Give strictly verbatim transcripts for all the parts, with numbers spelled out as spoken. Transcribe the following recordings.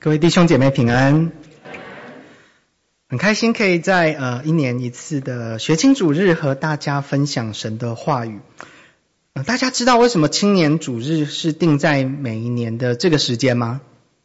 各位弟兄姐妹平安，很开心可以在呃一年一次的学青主日和大家分享神的话语。呃、大家知道为什么青年主日是定在每一年的这个时间吗？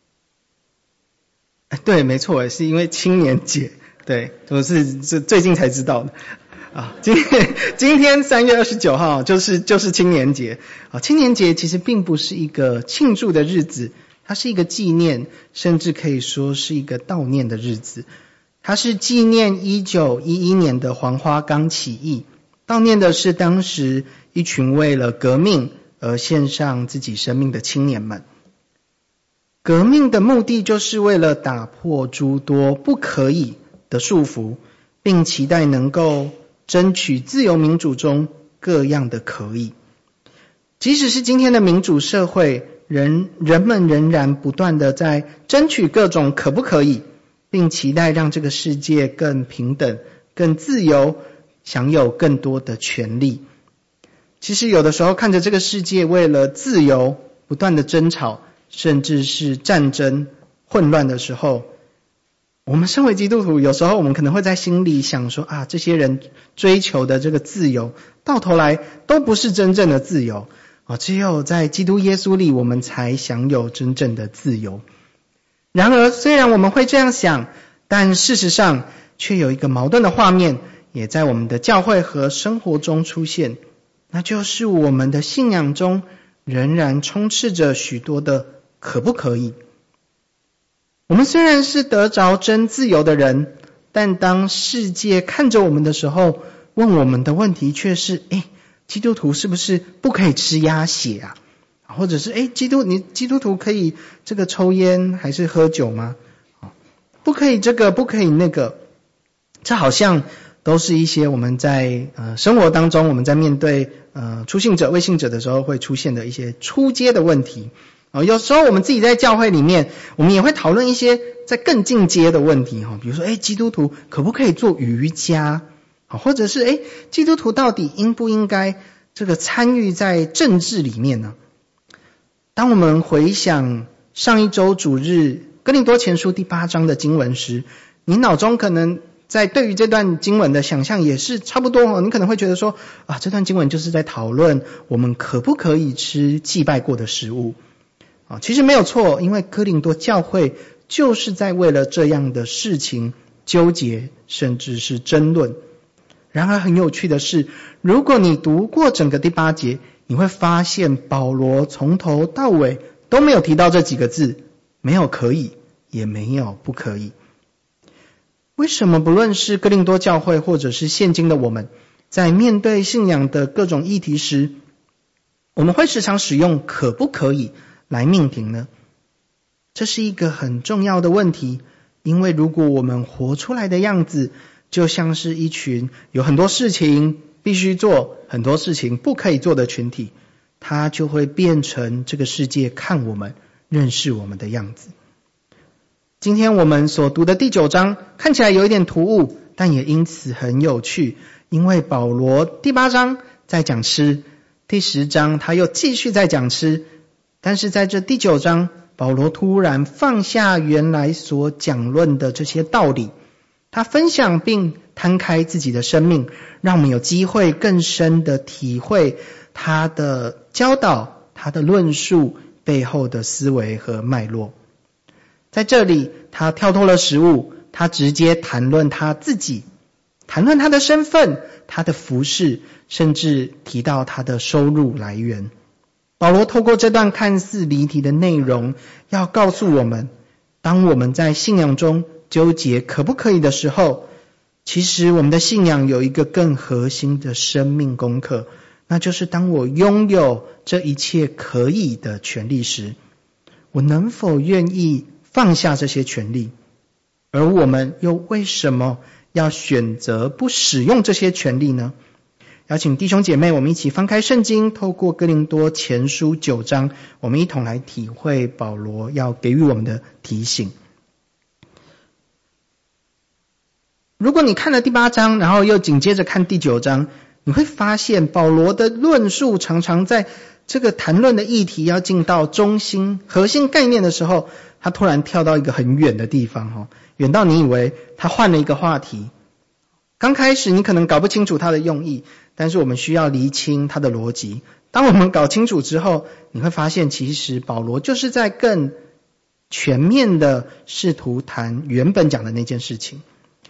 对，没错，是因为青年节。对，我是是最近才知道的啊。今天今天三月二十九号就是就是青年节啊。青年节其实并不是一个庆祝的日子。它是一个纪念，甚至可以说是一个悼念的日子。它是纪念一九一一年的黄花岗起义，悼念的是当时一群为了革命而献上自己生命的青年们。革命的目的就是为了打破诸多不可以的束缚，并期待能够争取自由民主中各样的可以。即使是今天的民主社会，人人们仍然不断的在争取各种可不可以，并期待让这个世界更平等、更自由，享有更多的权利。其实有的时候看着这个世界为了自由不断的争吵，甚至是战争混乱的时候，我们身为基督徒，有时候我们可能会在心里想说啊，这些人追求的这个自由，到头来都不是真正的自由。只有在基督耶稣里，我们才享有真正的自由。然而，虽然我们会这样想，但事实上却有一个矛盾的画面，也在我们的教会和生活中出现，那就是我们的信仰中仍然充斥着许多的可不可以。我们虽然是得着真自由的人，但当世界看着我们的时候，问我们的问题却是：诶基督徒是不是不可以吃鸭血啊？或者是诶基督你基督徒可以这个抽烟还是喝酒吗？不可以这个不可以那个。这好像都是一些我们在呃生活当中，我们在面对呃初信者未信者的时候会出现的一些初阶的问题。呃、有时候我们自己在教会里面，我们也会讨论一些在更进阶的问题，比如说诶基督徒可不可以做瑜伽？或者是诶基督徒到底应不应该这个参与在政治里面呢？当我们回想上一周主日哥林多前书第八章的经文时，你脑中可能在对于这段经文的想象也是差不多哦。你可能会觉得说啊，这段经文就是在讨论我们可不可以吃祭拜过的食物啊。其实没有错，因为哥林多教会就是在为了这样的事情纠结，甚至是争论。然而很有趣的是，如果你读过整个第八节，你会发现保罗从头到尾都没有提到这几个字，没有可以，也没有不可以。为什么不论是哥林多教会或者是现今的我们，在面对信仰的各种议题时，我们会时常使用可不可以来命题呢？这是一个很重要的问题，因为如果我们活出来的样子就像是一群有很多事情必须做，很多事情不可以做的群体，它就会变成这个世界看我们、认识我们的样子。今天我们所读的第九章看起来有一点突兀，但也因此很有趣，因为保罗第八章在讲吃，第十章他又继续在讲吃，但是在这第九章，保罗突然放下原来所讲论的这些道理，他分享并摊开自己的生命，让我们有机会更深的体会他的教导、他的论述背后的思维和脉络。在这里，他跳脱了食物，他直接谈论他自己，谈论他的身份、他的服事，甚至提到他的收入来源。保罗透过这段看似离题的内容，要告诉我们，当我们在信仰中纠结可不可以的时候，其实我们的信仰有一个更核心的生命功课，那就是当我拥有这一切可以的权利时，我能否愿意放下这些权利？而我们又为什么要选择不使用这些权利呢？邀请弟兄姐妹，我们一起翻开圣经，透过哥林多前书九章，我们一同来体会保罗要给予我们的提醒。如果你看了第八章，然后又紧接着看第九章，你会发现保罗的论述常常在这个谈论的议题要进到中心核心概念的时候，他突然跳到一个很远的地方哦，远到你以为他换了一个话题。刚开始你可能搞不清楚他的用意，但是我们需要厘清他的逻辑。当我们搞清楚之后，你会发现其实保罗就是在更全面的试图谈原本讲的那件事情。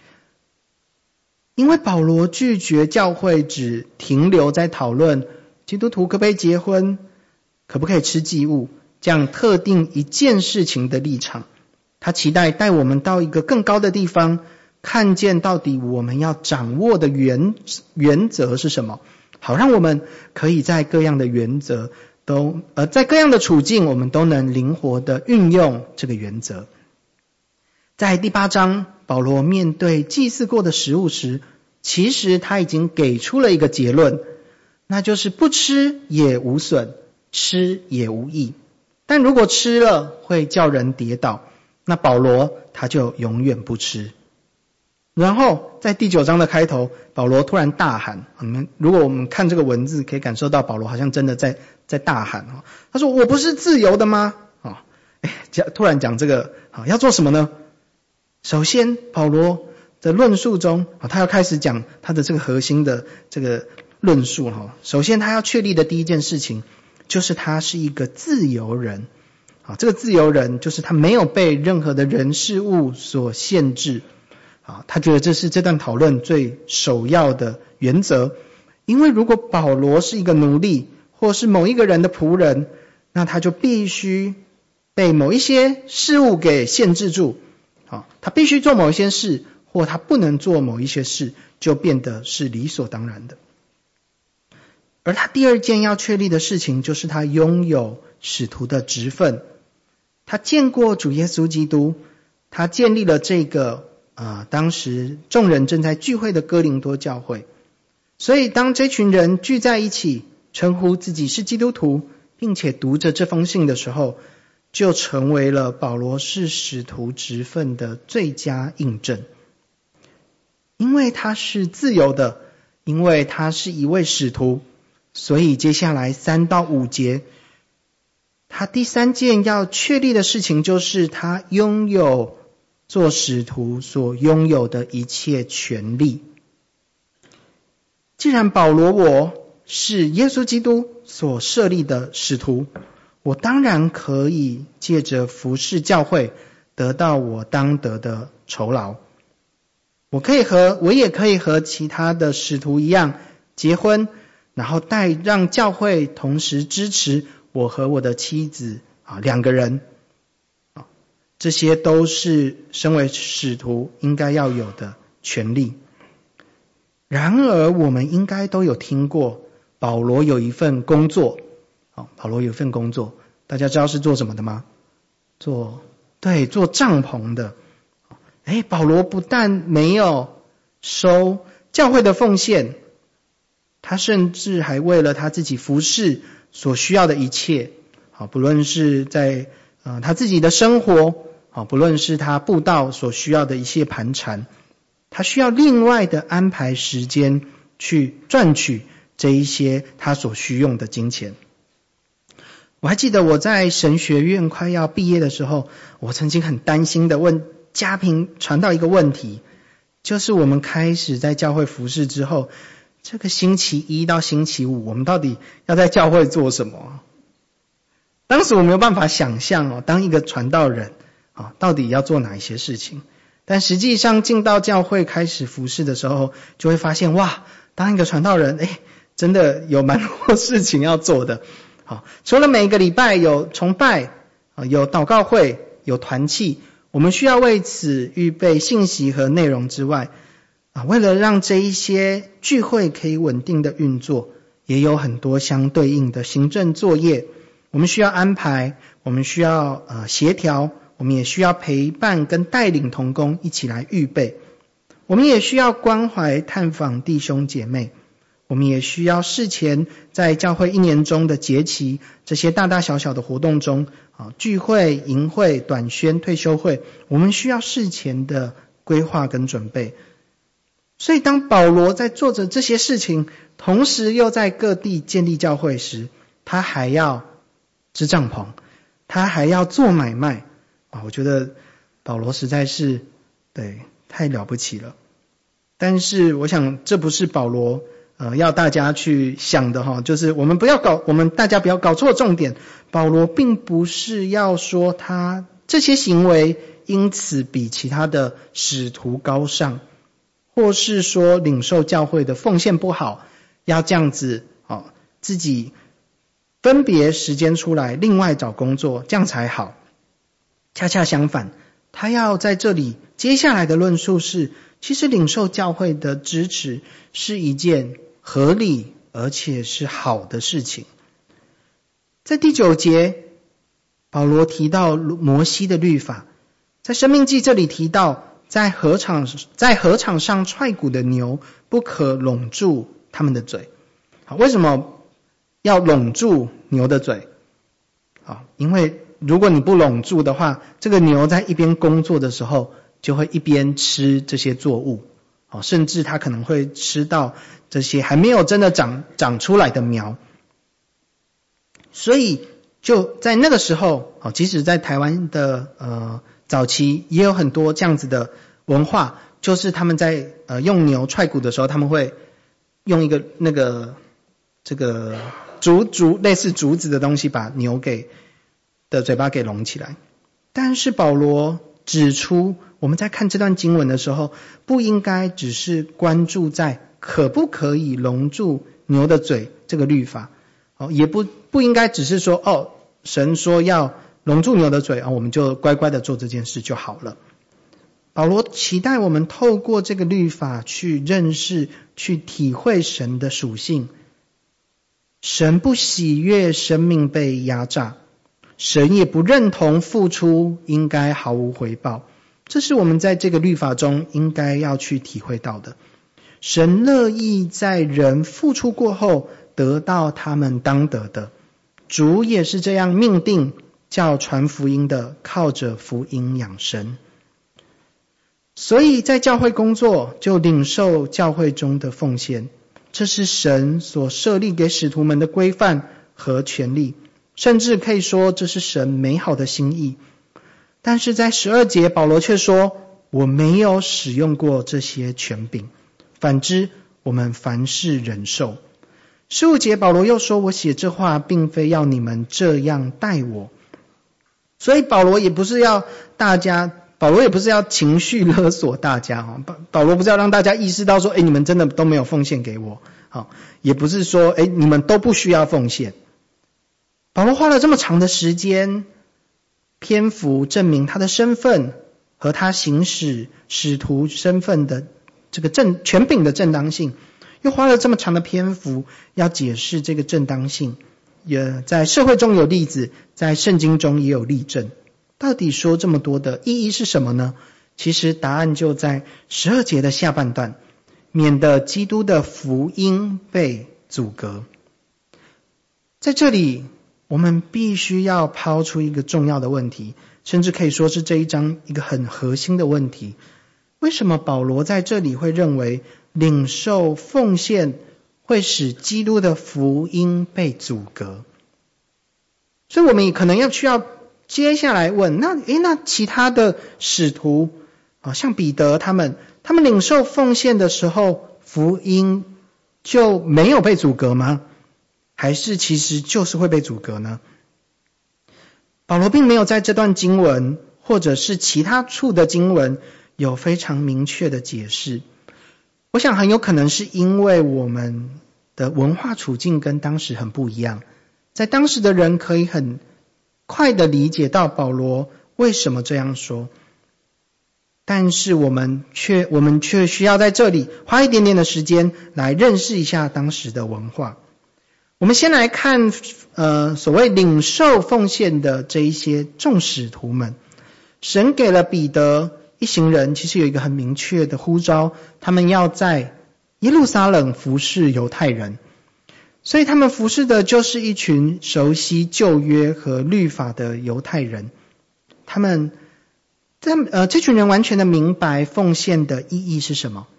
因为保罗拒绝教会只停留在讨论基督徒可不可以结婚，可不可以吃祭物这样特定一件事情的立场，他期待带我们到一个更高的地方，看见到底我们要掌握的原原则是什么，好让我们可以在各样的原则都呃在各样的处境我们都能灵活的运用这个原则。在第八章，保罗面对祭祀过的食物时，其实他已经给出了一个结论，那就是不吃也无损，吃也无益。但如果吃了会叫人跌倒，那保罗他就永远不吃。然后在第九章的开头，保罗突然大喊，你们如果我们看这个文字可以感受到保罗好像真的在在大喊，他说我不是自由的吗？啊，哎，突然讲这个要做什么呢？首先保罗的论述中，他要开始讲他的这个核心的这个论述。首先他要确立的第一件事情就是他是一个自由人。这个自由人就是他没有被任何的人事物所限制。他觉得这是这段讨论最首要的原则。因为如果保罗是一个奴隶或是某一个人的仆人，那他就必须被某一些事物给限制住。他必须做某一些事，或他不能做某一些事，就变得是理所当然的。而他第二件要确立的事情，就是他拥有使徒的职分。他见过主耶稣基督，他建立了这个呃，当时众人正在聚会的哥林多教会。所以当这群人聚在一起，称呼自己是基督徒，并且读着这封信的时候，就成为了保罗是使徒职分的最佳印证。因为他是自由的，因为他是一位使徒，所以接下来三到五节，他第三件要确立的事情就是他拥有做使徒所拥有的一切权利。既然保罗我是耶稣基督所设立的使徒，我当然可以借着服侍教会得到我当得的酬劳。我可以和我也可以和其他的使徒一样结婚，然后带让教会同时支持我和我的妻子啊两个人啊，这些都是身为使徒应该要有的权利。然而我们应该都有听过保罗有一份工作。好，保罗有一份工作，大家知道是做什么的吗？做对做帐篷的。诶，保罗不但没有收教会的奉献，他甚至还为了他自己服侍所需要的一切，好，不论是在呃他自己的生活，好，不论是他布道所需要的一些盘缠，他需要另外的安排时间去赚取这一些他所需用的金钱。我还记得我在神学院快要毕业的时候，我曾经很担心的问家平传到一个问题，就是我们开始在教会服侍之后，这个星期一到星期五我们到底要在教会做什么？当时我没有办法想象哦，当一个传道人啊，到底要做哪一些事情。但实际上进到教会开始服侍的时候，就会发现哇，当一个传道人，诶，真的有蛮多事情要做的。好，除了每个礼拜有崇拜，有祷告会，有团契，我们需要为此预备信息和内容之外，啊，为了让这一些聚会可以稳定的运作，也有很多相对应的行政作业，我们需要安排，我们需要呃协调，我们也需要陪伴跟带领同工一起来预备，我们也需要关怀探访弟兄姐妹，我们也需要事前在教会一年中的节期，这些大大小小的活动中，啊，聚会、营会、短宣、退休会，我们需要事前的规划跟准备。所以当保罗在做着这些事情，同时又在各地建立教会时， 他还要织帐篷，他还要做买卖啊！我觉得保罗实在是对太了不起了。但是我想这不是保罗呃要大家去想的哈，就是我们不要搞，我们大家不要搞错重点。保罗并不是要说他这些行为因此比其他的使徒高尚，或是说领受教会的奉献不好，要这样子哦，自己分别时间出来另外找工作，这样才好。恰恰相反，他要在这里接下来的论述是，其实领受教会的支持是一件合理而且是好的事情。在第九节，保罗提到摩西的律法，在申命记这里提到，在禾场在禾场上踹骨的牛不可拢住他们的嘴。好，为什么要拢住牛的嘴？好，因为如果你不拢住的话，这个牛在一边工作的时候就会一边吃这些作物，好，甚至它可能会吃到这些还没有真的长长出来的苗。所以就在那个时候，即使在台湾的呃早期也有很多这样子的文化，就是他们在呃用牛踹骨的时候，他们会用一个那个这个竹竹类似竹子的东西把牛给的嘴巴给拢起来。但是保罗指出，我们在看这段经文的时候，不应该只是关注在可不可以拢住牛的嘴这个律法，也不不应该只是说哦，神说要拢住牛的嘴，我们就乖乖的做这件事就好了。保罗期待我们透过这个律法去认识、去体会神的属性。神不喜悦生命被压榨，神也不认同付出应该毫无回报，这是我们在这个律法中应该要去体会到的。神乐意在人付出过后得到他们当得的，主也是这样命定，叫传福音的靠着福音养生。所以在教会工作就领受教会中的奉献，这是神所设立给使徒们的规范和权利，甚至可以说这是神美好的心意。但是在十二节保罗却说，我没有使用过这些权柄，反之我们凡事忍受。十五节保罗又说，我写这话并非要你们这样待我。所以保罗也不是要大家保罗也不是要情绪勒索大家，保罗不是要让大家意识到说，诶，你们真的都没有奉献给我，也不是说诶，你们都不需要奉献。保罗花了这么长的时间篇幅证明他的身份和他行使使徒身份的这个正权柄的正当性，又花了这么长的篇幅要解释这个正当性，也在社会中有例子，在圣经中也有例证。到底说这么多的意义是什么呢？其实答案就在十二节的下半段，免得基督的福音被阻隔。在这里我们必须要抛出一个重要的问题，甚至可以说是这一章一个很核心的问题。为什么保罗在这里会认为领受奉献会使基督的福音被阻隔？所以我们也可能要需要接下来问，那诶那其他的使徒啊，像彼得他们他们领受奉献的时候，福音就没有被阻隔吗？还是其实就是会被阻隔呢？保罗并没有在这段经文或者是其他处的经文有非常明确的解释。我想很有可能是因为我们的文化处境跟当时很不一样，在当时的人可以很快的理解到保罗为什么这样说，但是我们却我们却需要在这里花一点点的时间来认识一下当时的文化。我们先来看呃所谓领受奉献的这一些众使徒们，神给了彼得一行人其实有一个很明确的呼召，他们要在耶路撒冷服侍犹太人，所以他们服侍的就是一群熟悉旧约和律法的犹太人。他们呃这群人完全的明白奉献的意义是什么，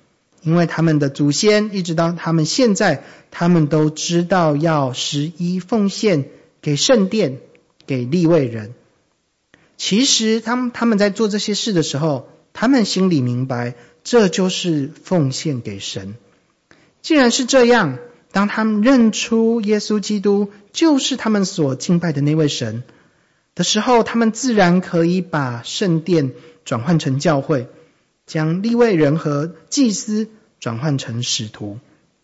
因为他们的祖先一直到他们现在，他们都知道要十一奉献给圣殿，给利未人。其实他们他们在做这些事的时候，他们心里明白，这就是奉献给神。既然是这样，当他们认出耶稣基督就是他们所敬拜的那位神的时候，他们自然可以把圣殿转换成教会，将利未人和祭司转换成使徒。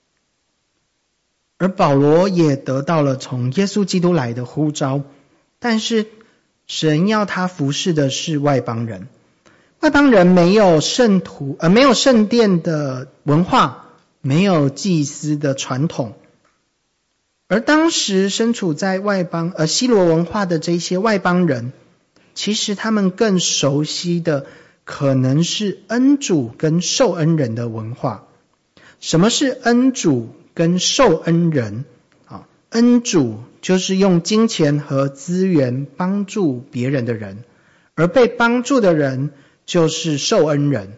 而保罗也得到了从耶稣基督来的呼召，但是神要他服侍的是外邦人。外邦人没有圣徒，呃，没有圣殿的文化，没有祭司的传统。而当时身处在外邦，呃，希罗文化的这些外邦人，其实他们更熟悉的可能是恩主跟受恩人的文化。什么是恩主跟受恩人？啊，恩主就是用金钱和资源帮助别人的人，而被帮助的人就是受恩人。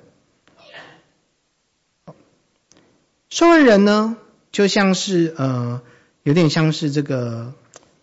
受恩人呢，就像是呃，有点像是这个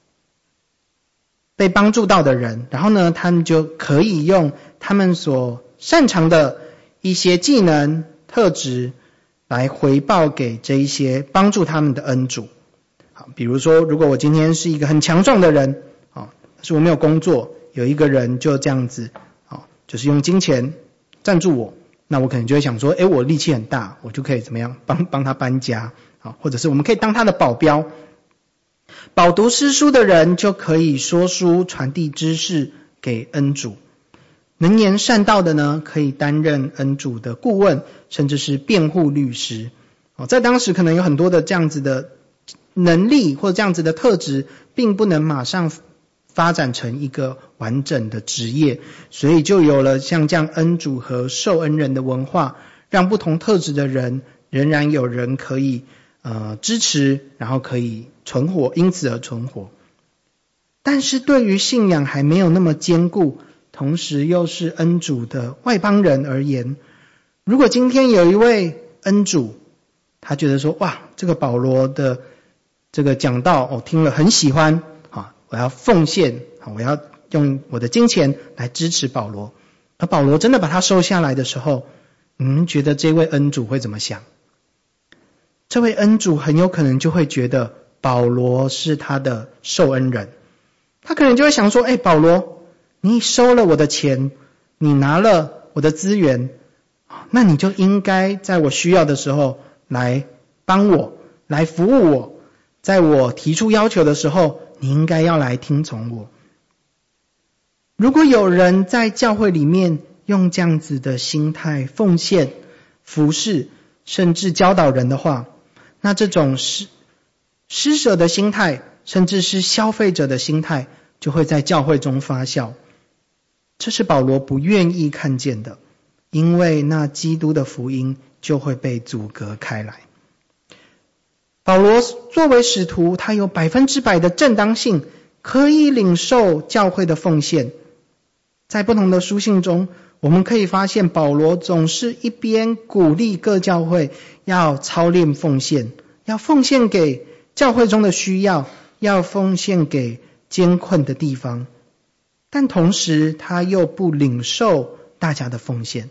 被帮助到的人，然后呢，他们就可以用他们所擅长的一些技能特质来回报给这一些帮助他们的恩主。好，比如说，如果我今天是一个很强壮的人，啊，但是我没有工作，有一个人就这样子，啊，就是用金钱赞助我，那我可能就会想说，诶，我力气很大，我就可以怎么样帮帮他搬家，啊，或者是我们可以当他的保镖。饱读诗书的人就可以说书传递知识给恩主。能言善道的呢，可以担任恩主的顾问，甚至是辩护律师。在当时可能有很多的这样子的能力或者这样子的特质，并不能马上发展成一个完整的职业，所以就有了像这样恩主和受恩人的文化，让不同特质的人仍然有人可以呃支持，然后可以存活，因此而存活。但是对于信仰还没有那么坚固，同时又是恩主的外邦人而言，如果今天有一位恩主，他觉得说，哇，这个保罗的这个讲道，我、哦、听了很喜欢，啊，我要奉献，我要用我的金钱来支持保罗。而保罗真的把他收下来的时候，你们觉得这位恩主会怎么想？这位恩主很有可能就会觉得保罗是他的受恩人，他可能就会想说，哎，保罗，你收了我的钱，你拿了我的资源，那你就应该在我需要的时候来帮我，来服务我，在我提出要求的时候，你应该要来听从我。如果有人在教会里面用这样子的心态奉献、服侍，甚至教导人的话，那这种施施舍的心态，甚至是消费者的心态，就会在教会中发酵。这是保罗不愿意看见的，因为那基督的福音就会被阻隔开来。保罗作为使徒，他有百分之百的正当性，可以领受教会的奉献。在不同的书信中，我们可以发现保罗总是一边鼓励各教会要操练奉献，要奉献给教会中的需要，要奉献给艰困的地方，但同时他又不领受大家的奉献。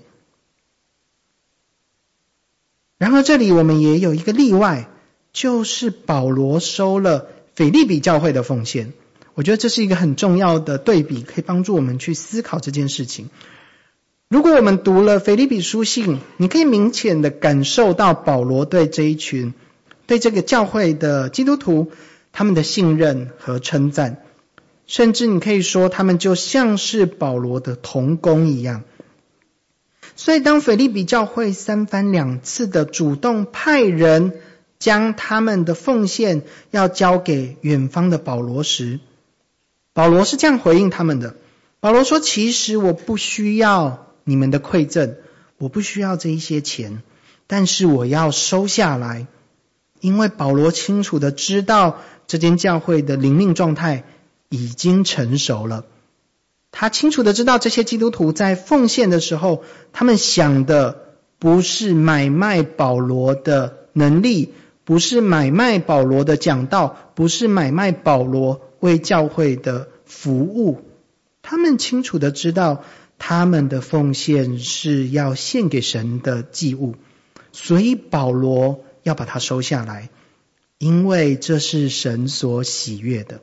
然而这里我们也有一个例外，就是保罗收了腓立比教会的奉献。我觉得这是一个很重要的对比，可以帮助我们去思考这件事情。如果我们读了腓立比书信，你可以明显的感受到保罗对这一群，对这个教会的基督徒，他们的信任和称赞，甚至你可以说他们就像是保罗的同工一样。所以当腓立比教会三番两次的主动派人将他们的奉献要交给远方的保罗时，保罗是这样回应他们的。保罗说，其实我不需要你们的馈赠，我不需要这一些钱，但是我要收下来，因为保罗清楚的知道这间教会的灵命状态已经成熟了。他清楚的知道这些基督徒在奉献的时候，他们想的不是买卖保罗的能力，不是买卖保罗的讲道，不是买卖保罗为教会的服务。他们清楚的知道他们的奉献是要献给神的祭物，所以保罗要把它收下来，因为这是神所喜悦的。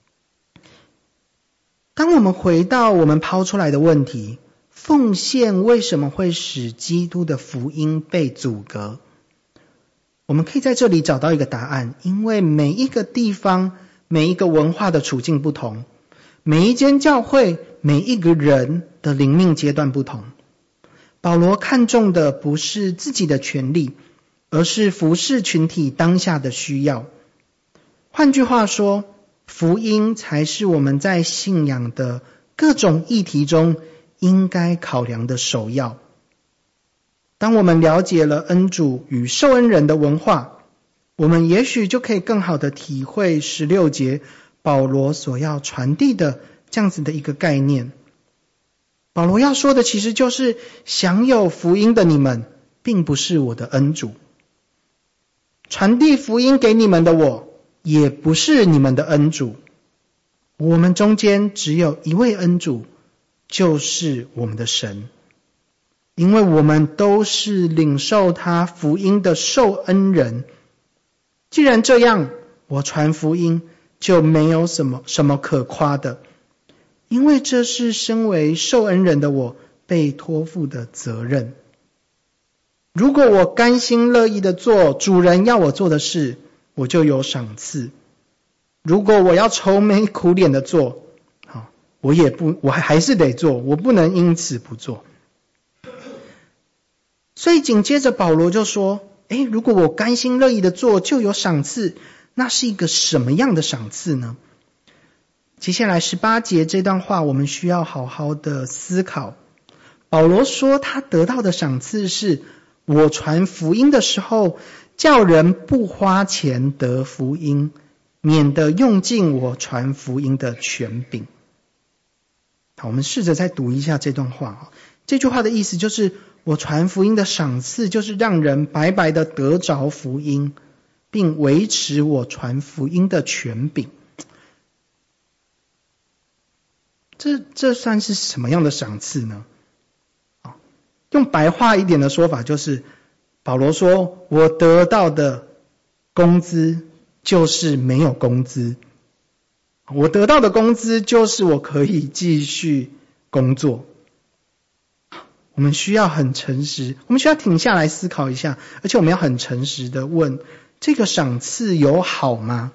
当我们回到我们抛出来的问题，奉献为什么会使基督的福音被阻隔？我们可以在这里找到一个答案，因为每一个地方、每一个文化的处境不同，每一间教会、每一个人的灵命阶段不同。保罗看重的不是自己的权利，而是服侍群体当下的需要。换句话说，福音才是我们在信仰的各种议题中应该考量的首要。当我们了解了恩主与受恩人的文化，我们也许就可以更好的体会十六节保罗所要传递的这样子的一个概念。保罗要说的其实就是享有福音的你们并不是我的恩主，传递福音给你们的我也不是你们的恩主，我们中间只有一位恩主，就是我们的神。因为我们都是领受他福音的受恩人，既然这样，我传福音就没有什么什么可夸的，因为这是身为受恩人的我被托付的责任。如果我甘心乐意的做主人要我做的事，我就有赏赐；如果我要愁眉苦脸的做，好，我也不，我还是得做，我不能因此不做。所以紧接着保罗就说，诶，如果我甘心乐意的做就有赏赐，那是一个什么样的赏赐呢？接下来十八节这段话我们需要好好的思考。保罗说他得到的赏赐是，我传福音的时候叫人不花钱得福音，免得用尽我传福音的权柄。好，我们试着再读一下这段话。这句话的意思就是，我传福音的赏赐就是让人白白的得着福音，并维持我传福音的权柄。这这算是什么样的赏赐呢？用白话一点的说法就是，保罗说我得到的工资就是没有工资，我得到的工资就是我可以继续工作。我们需要很诚实，我们需要停下来思考一下，而且我们要很诚实的问，这个赏赐有好吗？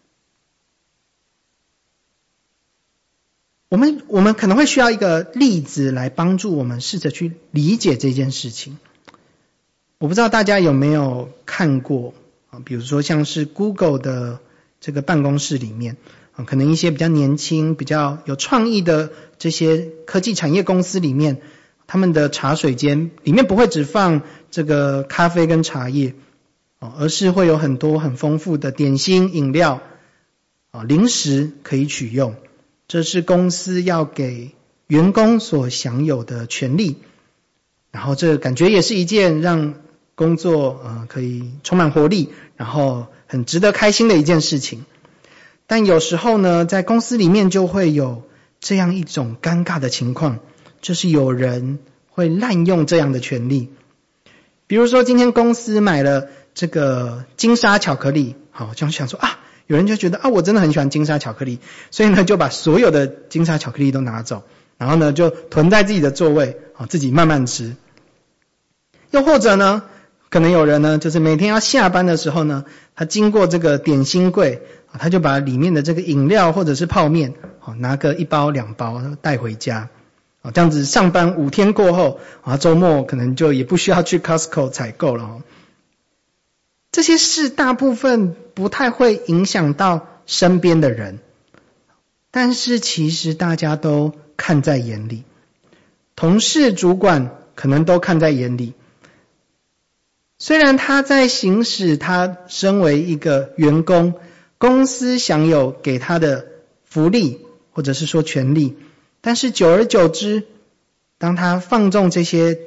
我们我们可能会需要一个例子来帮助我们试着去理解这件事情。我不知道大家有没有看过啊，比如说像是 Google 的这个办公室里面啊，可能一些比较年轻、比较有创意的这些科技产业公司里面，他们的茶水间里面不会只放这个咖啡跟茶叶，而是会有很多很丰富的点心、饮料、零食可以取用。这是公司要给员工所享有的权利，然后这感觉也是一件让工作呃可以充满活力，然后很值得开心的一件事情。但有时候呢，在公司里面就会有这样一种尴尬的情况，就是有人会滥用这样的权利。比如说今天公司买了这个金沙巧克力，好，就想说啊，有人就觉得啊，我真的很喜欢金沙巧克力，所以呢就把所有的金沙巧克力都拿走，然后呢就囤在自己的座位，好，自己慢慢吃。又或者呢，可能有人呢就是每天要下班的时候呢，他经过这个点心柜，他就把里面的这个饮料或者是泡面，好，拿个一包两包带回家。这样子上班五天过后，啊，周末可能就也不需要去 Costco 采购了。这些事大部分不太会影响到身边的人，但是其实大家都看在眼里，同事、主管可能都看在眼里。虽然他在行使他身为一个员工，公司享有给他的福利或者是说权利，但是久而久之，当他放纵这些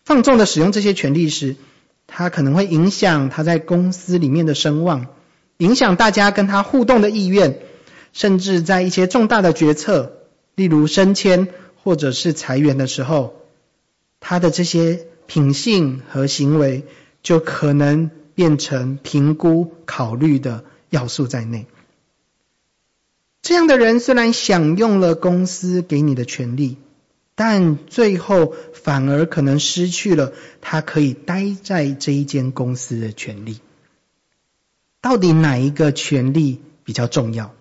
放纵的使用这些权力时，他可能会影响他在公司里面的声望，影响大家跟他互动的意愿，甚至在一些重大的决策，例如升迁或者是裁员的时候，他的这些品性和行为就可能变成评估考虑的要素在内。这样的人虽然享用了公司给你的权利，但最后反而可能失去了他可以待在这一间公司的权利。到底哪一个权利比较重要？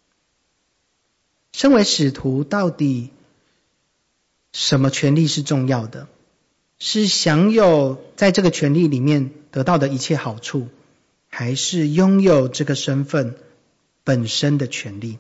身为使徒，到底什么权利是重要的？是享有在这个权利里面得到的一切好处，还是拥有这个身份本身的权利？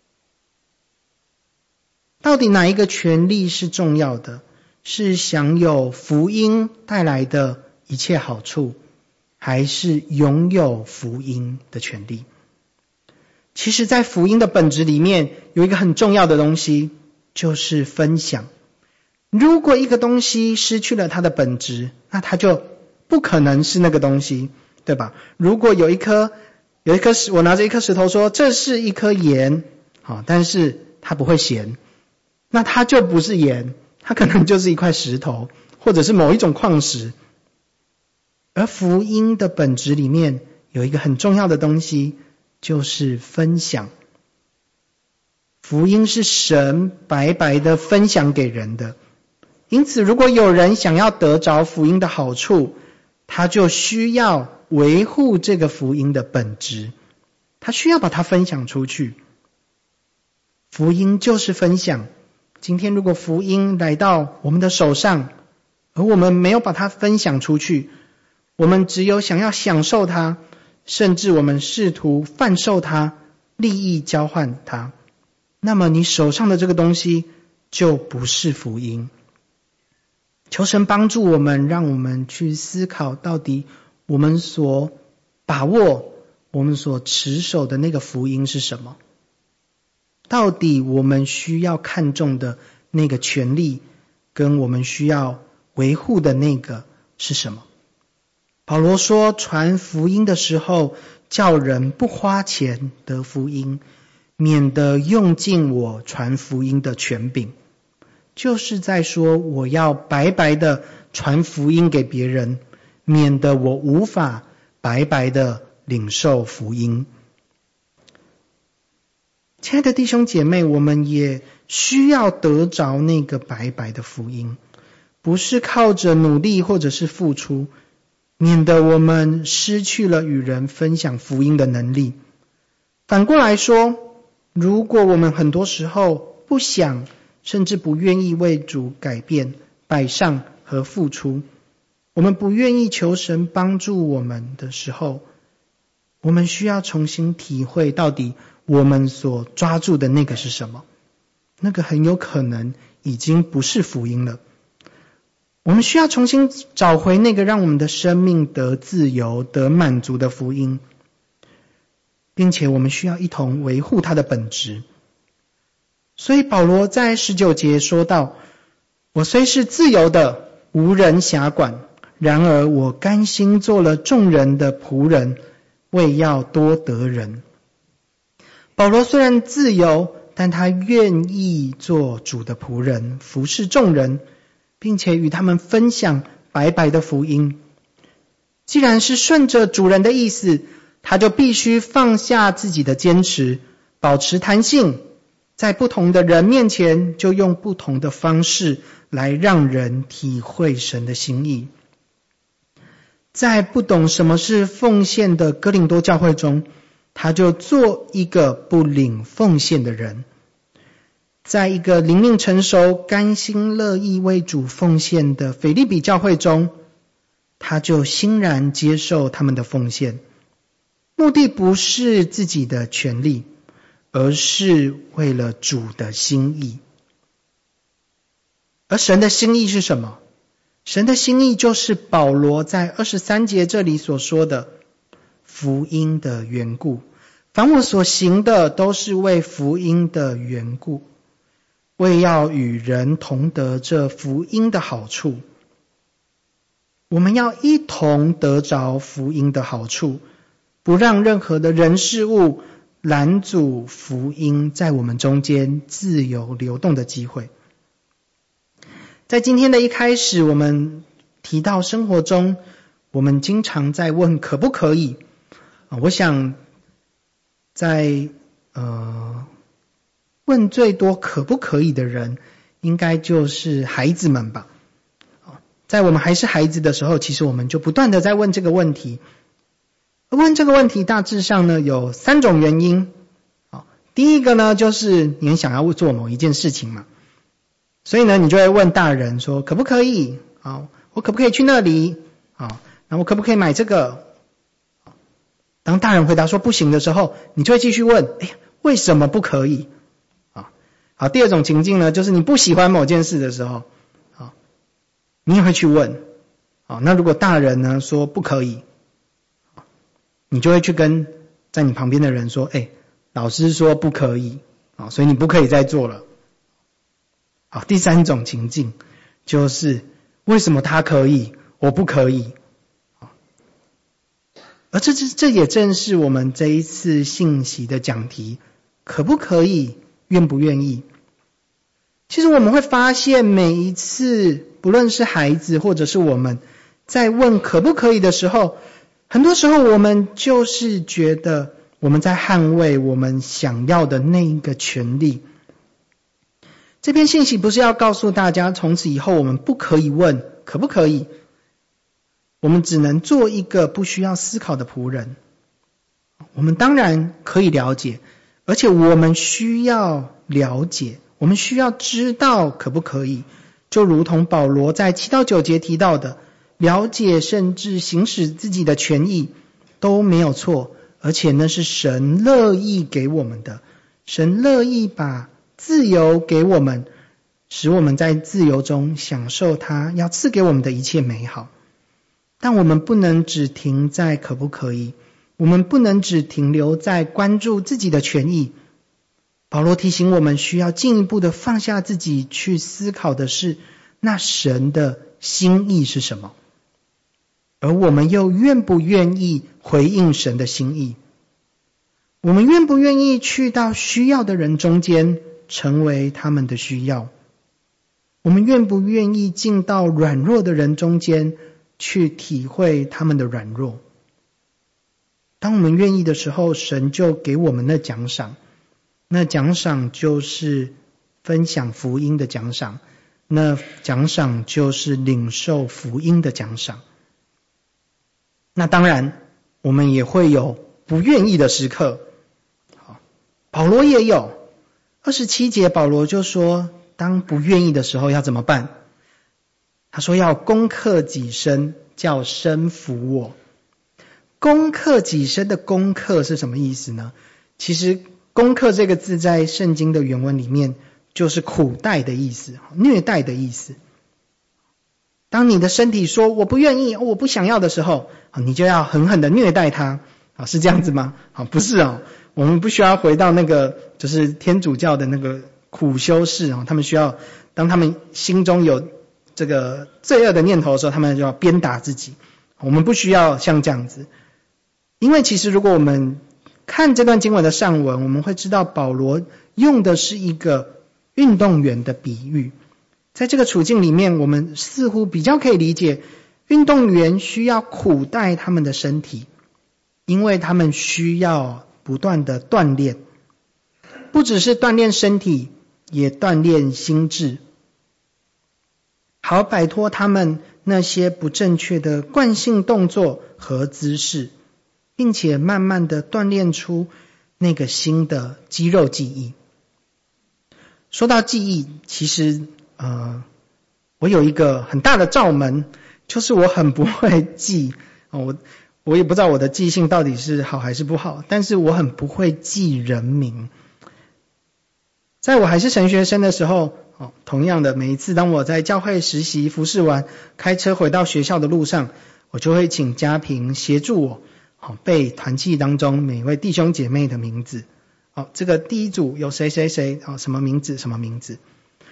到底哪一个权利是重要的？是享有福音带来的一切好处，还是拥有福音的权利？其实在福音的本质里面有一个很重要的东西，就是分享。如果一个东西失去了它的本质，那它就不可能是那个东西，对吧？如果有一颗有一颗石，我拿着一颗石头说这是一颗盐，好，但是它不会咸，那它就不是盐，它可能就是一块石头，或者是某一种矿石。而福音的本质里面有一个很重要的东西，就是分享。福音是神白白的分享给人的，因此如果有人想要得着福音的好处，他就需要维护这个福音的本质，他需要把它分享出去。福音就是分享。今天如果福音来到我们的手上，而我们没有把它分享出去，我们只有想要享受它，甚至我们试图贩售它，利益交换它，那么你手上的这个东西就不是福音。求神帮助我们，让我们去思考到底我们所把握、我们所持守的那个福音是什么？到底我们需要看重的那个权利，跟我们需要维护的那个是什么？保罗说，传福音的时候，叫人不花钱得福音，免得用尽我传福音的权柄。就是在说，我要白白的传福音给别人，免得我无法白白的领受福音。亲爱的弟兄姐妹，我们也需要得着那个白白的福音，不是靠着努力或者是付出，免得我们失去了与人分享福音的能力。反过来说，如果我们很多时候不想甚至不愿意为主改变、摆上和付出，我们不愿意求神帮助我们的时候，我们需要重新体会到底我们所抓住的那个是什么。那个很有可能已经不是福音了。我们需要重新找回那个让我们的生命得自由、得满足的福音，并且我们需要一同维护它的本质。所以保罗在十九节说到，我虽是自由的，无人辖管，然而我甘心做了众人的仆人，为要多得人。保罗虽然自由，但他愿意做主的仆人，服侍众人，并且与他们分享白白的福音。既然是顺着主人的意思，他就必须放下自己的坚持，保持弹性，在不同的人面前就用不同的方式来让人体会神的心意。在不懂什么是奉献的哥林多教会中，他就做一个不领奉献的人。在一个灵命成熟、甘心乐意为主奉献的腓立比教会中，他就欣然接受他们的奉献，目的不是自己的权利，而是为了主的心意。而神的心意是什么？神的心意就是保罗在二十三节这里所说的福音的缘故。凡我所行的，都是为福音的缘故，为要与人同得这福音的好处。 我们要一同得着福音的好处，不让任何的人事物拦阻福音在我们中间自由流动的机会。在今天的一开始，我们提到生活中我们经常在问可不可以，我想在呃问最多可不可以的人应该就是孩子们吧。在我们还是孩子的时候，其实我们就不断的在问这个问题。问这个问题大致上呢有三种原因。第一个呢就是你很想要做某一件事情嘛，所以呢你就会问大人说可不可以，我可不可以去那里，那我可不可以买这个。当大人回答说不行的时候，你就会继续问，哎，为什么不可以？好，第二种情境呢就是你不喜欢某件事的时候，你也会去问。那如果大人呢说不可以，你就会去跟在你旁边的人说，哎，老师说不可以，所以你不可以再做了。好，第三种情境就是为什么他可以我不可以。而这这也正是我们这一次信息的讲题，可不可以，愿不愿意。其实我们会发现每一次不论是孩子或者是我们在问可不可以的时候，很多时候我们就是觉得我们在捍卫我们想要的那一个权利。这篇信息不是要告诉大家从此以后我们不可以问可不可以，我们只能做一个不需要思考的仆人。我们当然可以了解，而且我们需要了解，我们需要知道可不可以，就如同保罗在七到九节提到的，了解甚至行使自己的权益都没有错，而且那是神乐意给我们的。神乐意把自由给我们，使我们在自由中享受他要赐给我们的一切美好。但我们不能只停在可不可以，我们不能只停留在关注自己的权益。保罗提醒我们需要进一步的放下自己，去思考的是那神的心意是什么，而我们又愿不愿意回应神的心意。我们愿不愿意去到需要的人中间，成为他们的需要。我们愿不愿意进到软弱的人中间，去体会他们的软弱。当我们愿意的时候，神就给我们那奖赏，那奖赏就是分享福音的奖赏，那奖赏就是领受福音的奖赏。那当然我们也会有不愿意的时刻，保罗也有。二十七节保罗就说，当不愿意的时候要怎么办？他说要攻克己身，叫身服我。攻克己身的攻克是什么意思呢？其实攻克这个字在圣经的原文里面就是苦待的意思，虐待的意思。当你的身体说我不愿意，我不想要的时候，你就要狠狠的虐待它，是这样子吗？不是哦，我们不需要回到那个就是天主教的那个苦修士，他们需要当他们心中有这个罪恶的念头的时候，他们就要鞭打自己。我们不需要像这样子，因为其实如果我们看这段经文的上文，我们会知道保罗用的是一个运动员的比喻。在这个处境里面，我们似乎比较可以理解，运动员需要苦待他们的身体，因为他们需要不断的锻炼，不只是锻炼身体，也锻炼心智，好摆脱他们那些不正确的惯性动作和姿势，并且慢慢的锻炼出那个新的肌肉记忆。说到记忆，其实呃，我有一个很大的罩门，就是我很不会记，我我也不知道我的记性到底是好还是不好，但是我很不会记人名。在我还是神学生的时候，同样的，每一次当我在教会实习服侍完，开车回到学校的路上，我就会请家平协助我背团契当中每位弟兄姐妹的名字。这个第一组有谁谁谁，什么名字什么名字。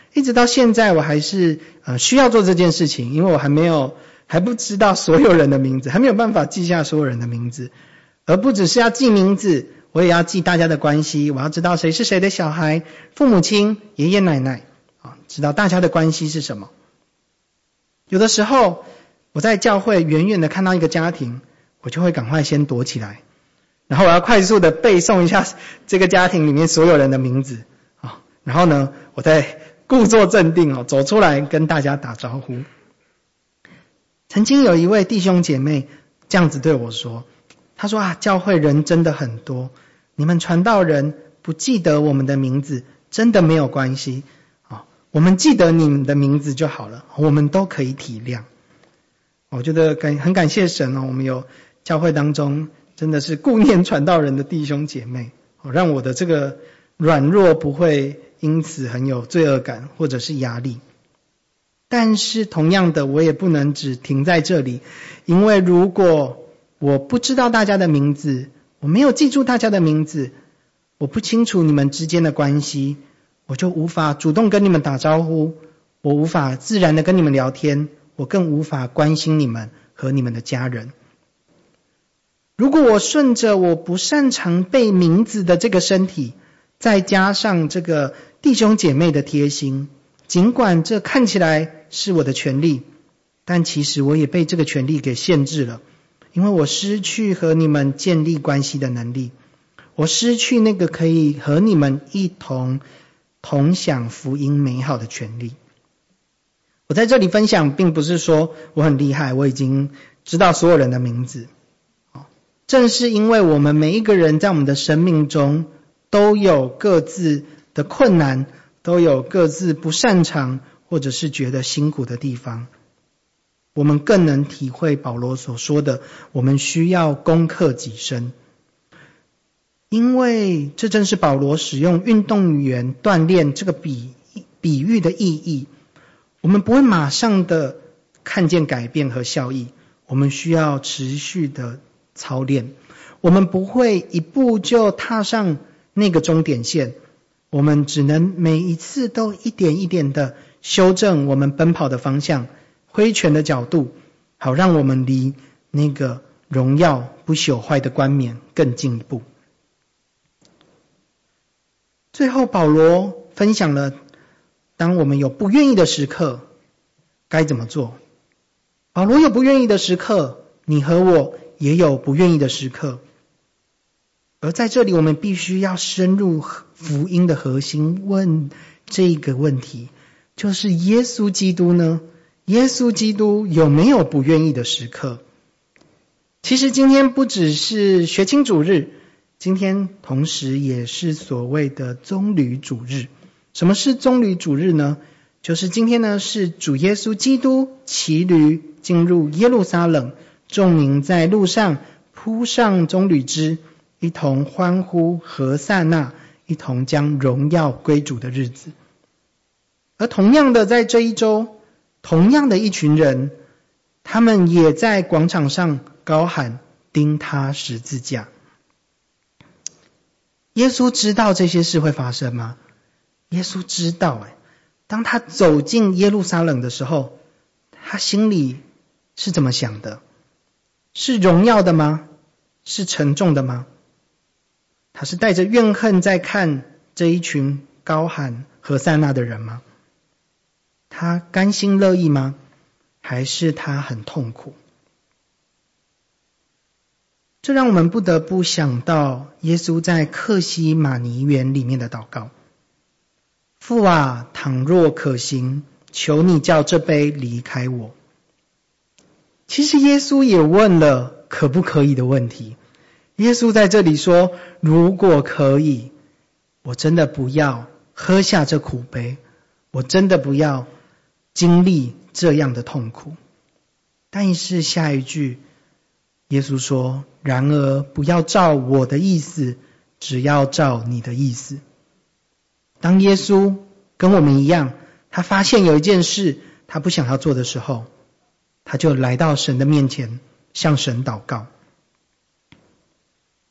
一直到现在我还是呃需要做这件事情，因为我还没有还不知道所有人的名字，还没有办法记下所有人的名字，而不只是要记名字，我也要记大家的关系，我要知道谁是谁的小孩，父母亲、爷爷奶奶啊，知道大家的关系是什么。有的时候我在教会远远的看到一个家庭，我就会赶快先躲起来，然后我要快速的背诵一下这个家庭里面所有人的名字啊，然后呢我再故作镇定哦，走出来跟大家打招呼。曾经有一位弟兄姐妹这样子对我说，他说啊，教会人真的很多，你们传道人不记得我们的名字真的没有关系啊，我们记得你们的名字就好了，我们都可以体谅。我觉得感很感谢神哦，我们有教会当中真的是顾念传道人的弟兄姐妹，让我的这个软弱不会因此很有罪恶感或者是压力。但是同样的，我也不能只停在这里，因为如果我不知道大家的名字，我没有记住大家的名字，我不清楚你们之间的关系，我就无法主动跟你们打招呼，我无法自然的跟你们聊天，我更无法关心你们和你们的家人。如果我顺着我不擅长背名字的这个身体，再加上这个弟兄姐妹的贴心，尽管这看起来是我的权利，但其实我也被这个权利给限制了，因为我失去和你们建立关系的能力，我失去那个可以和你们一同同享福音美好的权利。我在这里分享并不是说我很厉害，我已经知道所有人的名字，正是因为我们每一个人在我们的生命中都有各自的困难，都有各自不擅长或者是觉得辛苦的地方，我们更能体会保罗所说的，我们需要攻克己身。因为这正是保罗使用运动员锻炼这个比比喻的意义。我们不会马上的看见改变和效益，我们需要持续的操练，我们不会一步就踏上那个终点线，我们只能每一次都一点一点的修正我们奔跑的方向，挥拳的角度，好让我们离那个荣耀不朽坏的冠冕更进一步。最后保罗分享了当我们有不愿意的时刻该怎么做。保罗有不愿意的时刻，你和我也有不愿意的时刻，而在这里我们必须要深入福音的核心，问这个问题，就是耶稣基督呢？耶稣基督有没有不愿意的时刻？其实今天不只是学青主日，今天同时也是所谓的棕榈主日。什么是棕榈主日呢？就是今天呢是主耶稣基督骑驴进入耶路撒冷，众民在路上铺上棕榈枝，一同欢呼和散那，一同将荣耀归主的日子。而同样的，在这一周，同样的一群人，他们也在广场上高喊钉他十字架。耶稣知道这些事会发生吗？耶稣知道，诶当他走进耶路撒冷的时候，他心里是怎么想的？是荣耀的吗？是沉重的吗？他是带着怨恨在看这一群高喊和散那的人吗？他甘心乐意吗？还是他很痛苦？这让我们不得不想到耶稣在客西马尼园里面的祷告。父啊，倘若可行，求你叫这杯离开我。其实耶稣也问了可不可以的问题。耶稣在这里说，如果可以，我真的不要喝下这苦杯，我真的不要经历这样的痛苦。但是下一句耶稣说，然而不要照我的意思，只要照你的意思。当耶稣跟我们一样，他发现有一件事他不想要做的时候，他就来到神的面前，向神祷告。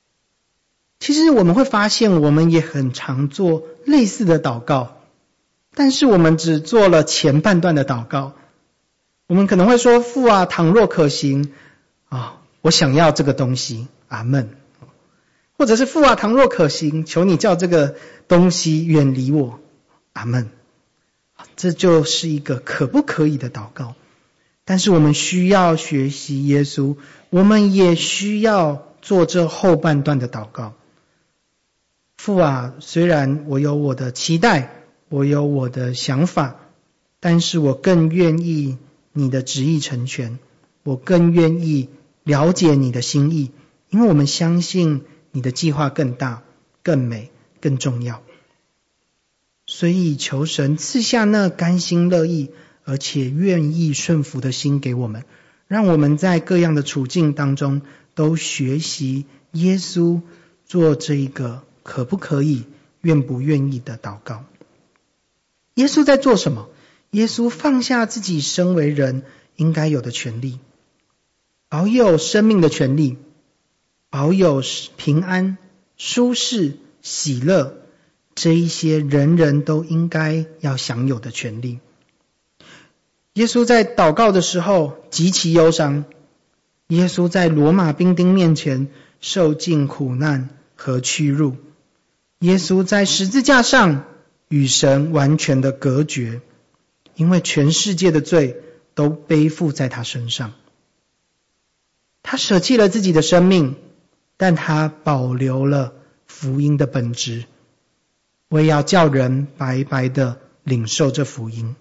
其实我们会发现，我们也很常做类似的祷告， 但是我们只做了前半段的祷告。我们可能会说，父啊，倘若可行啊，我想要这个东西，阿们。或者是父啊，倘若可行，求你叫这个东西远离我，阿们。这就是一个可不可以的祷告。但是我们需要学习耶稣，我们也需要做这后半段的祷告。父啊，虽然我有我的期待，我有我的想法，但是我更愿意你的旨意成全，我更愿意了解你的心意，因为我们相信你的计划更大、更美、更重要。所以求神赐下那甘心乐意而且愿意顺服的心给我们，让我们在各样的处境当中都学习耶稣做这一个可不可以、愿不愿意的祷告。耶稣在做什么？耶稣放下自己身为人应该有的权利，保有生命的权利，保有平安、舒适、喜乐，这一些人人都应该要享有的权利。耶稣在祷告的时候极其忧伤，耶稣在罗马兵丁面前受尽苦难和屈辱，耶稣在十字架上与神完全的隔绝，因为全世界的罪都背负在他身上。他舍弃了自己的生命，但他保留了福音的本质，为要叫人白白的领受这福音。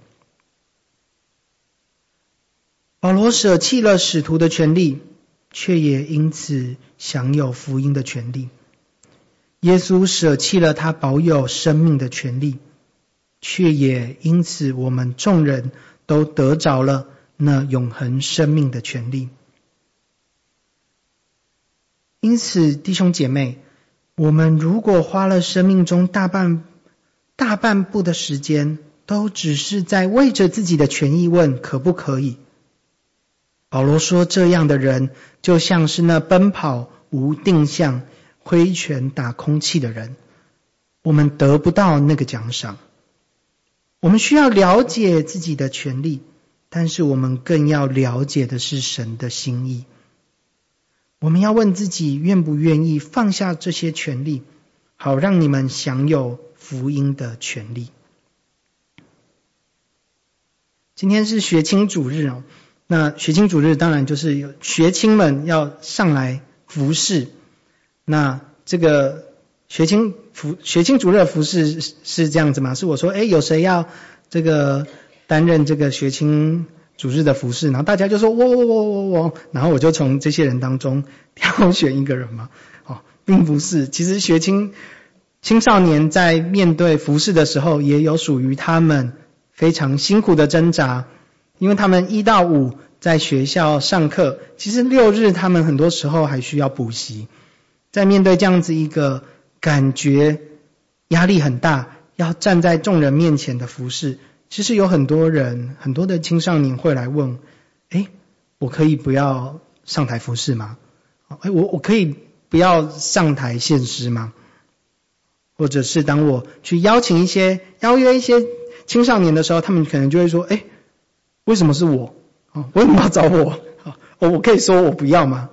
保罗舍弃了使徒的权利，却也因此享有福音的权利。耶稣舍弃了他保有生命的权利，却也因此我们众人都得着了那永恒生命的权利。因此弟兄姐妹，我们如果花了生命中大半大半部的时间都只是在为着自己的权益问可不可以，保罗说这样的人就像是那奔跑无定向、挥拳打空气的人，我们得不到那个奖赏。我们需要了解自己的权利，但是我们更要了解的是神的心意。我们要问自己愿不愿意放下这些权利，好让你们享有福音的权利。今天是学青主日哦，那学青主日当然就是有学青们要上来服侍。那这个学青服学青主日的服侍是是这样子吗？是我说，诶，有谁要这个担任这个学青主日的服侍？然后大家就说我我我我我，然后我就从这些人当中挑选一个人嘛。哦，并不是，其实学青青少年在面对服侍的时候，也有属于他们非常辛苦的挣扎，因为他们一到五在学校上课，其实六日他们很多时候还需要补习。在面对这样子一个感觉压力很大，要站在众人面前的服侍，其实有很多人，很多的青少年会来问，诶，我可以不要上台服侍吗？诶，我我可以不要上台献诗吗？或者是当我去邀请一些邀约一些青少年的时候，他们可能就会说，诶，为什么是我？为什么要找我？我可以说我不要吗？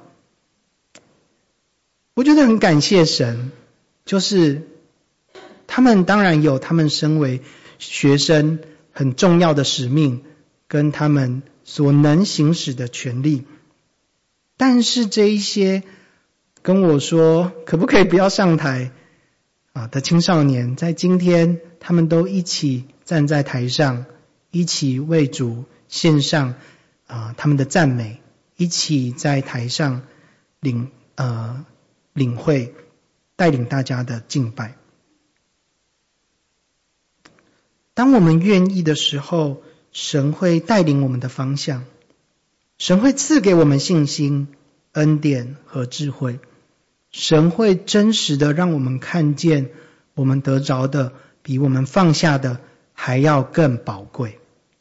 我觉得很感谢神，就是他们当然有他们身为学生很重要的使命跟他们所能行使的权利，但是这一些跟我说可不可以不要上台啊的青少年，在今天他们都一起站在台上，一起为主献上啊他们的赞美，一起在台上领呃领会带领大家的敬拜。当我们愿意的时候，神会带领我们的方向，神会赐给我们信心、恩典和智慧，神会真实的让我们看见我们得着的比我们放下的还要更宝贵。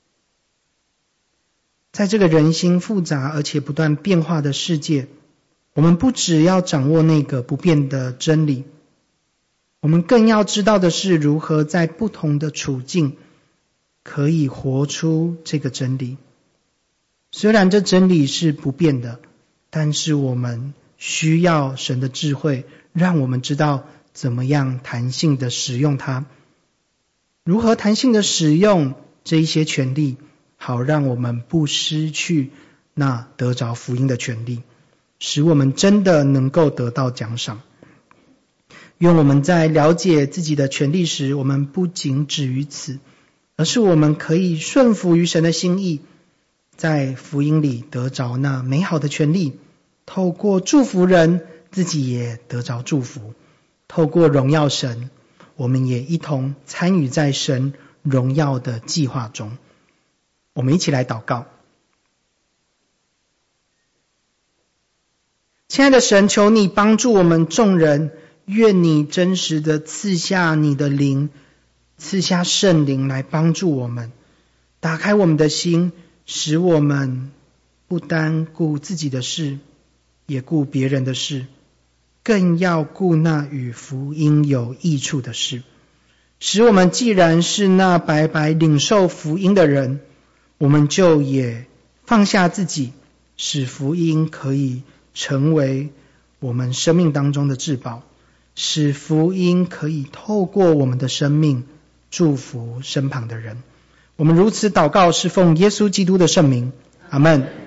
在这个人心复杂而且不断变化的世界，我们不只要掌握那个不变的真理，我们更要知道的是如何在不同的处境可以活出这个真理。虽然这真理是不变的，但是我们需要神的智慧，让我们知道怎么样弹性的使用它，如何弹性的使用这一些权利，好让我们不失去那得着福音的权利，使我们真的能够得到奖赏。愿我们在了解自己的权利时，我们不仅止于此，而是我们可以顺服于神的心意，在福音里得着那美好的权利，透过祝福人，自己也得着祝福，透过荣耀神，我们也一同参与在神荣耀的计划中。我们一起来祷告。亲爱的神，求你帮助我们众人，愿你真实的赐下你的灵，赐下圣灵来帮助我们，打开我们的心，使我们不单顾自己的事，也顾别人的事，更要顾那与福音有益处的事。使我们既然是那白白领受福音的人，我们就也放下自己，使福音可以成为我们生命当中的至宝，使福音可以透过我们的生命祝福身旁的人。我们如此祷告，是奉耶稣基督的圣名，阿们。